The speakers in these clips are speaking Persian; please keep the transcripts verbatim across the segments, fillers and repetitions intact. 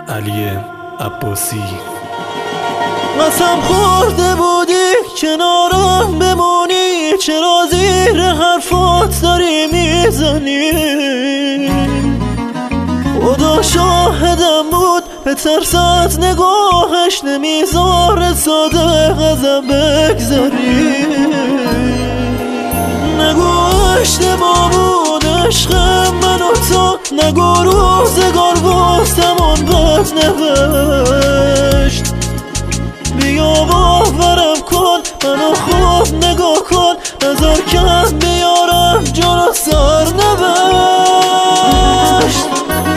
علی عباسی. قسم خورده بودی کنارم بمونی، چرا زیر حرفات داری میزنی؟ خدا شاهدم بود به ترست نگاهش نمیذاره ساده غضب بگذاری. نگو اشتباه بود عشق من و تو، نگو روزگار باستمون بد نوشت. بیا باورم کن منو خوب نگاه کن، هزار کم بیارم جلو سرنوشت.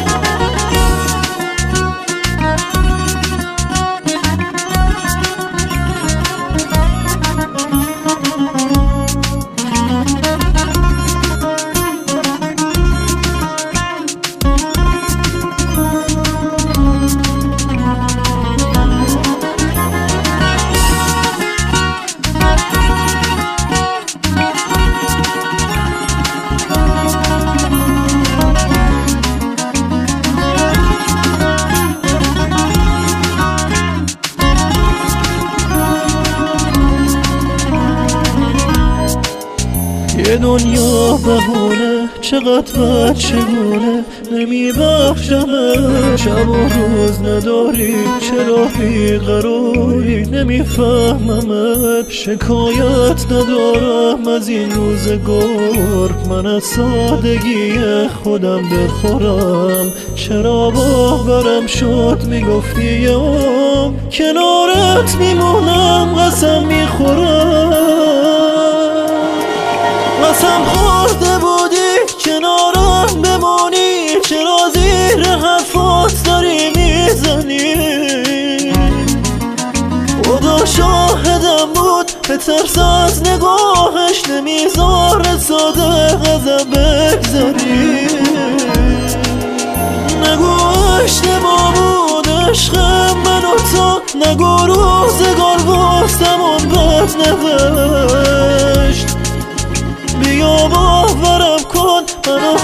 یه دنیا بهونه چقدر بد چگونه نمیبخشمه. شب و روز نداری چرا بیقراری نمیفهممت. شکایت ندارم از این روزگار، من از سادگی خودم دلخورم. چرا باورم شد میگفتی یه عمر کنارت میمونم قسم میخورم. قسم خورده بودی کنارم بمونی، چرا زیر حرفات داری میزنی؟ خدا شاهدم بود به ترس از نگاهش نمیذاره ساده غضب بگذاری. نگو اشتباه بود عشق من و تو، نگو روزگار باستمون بد نوشت. بیا باورم کن منو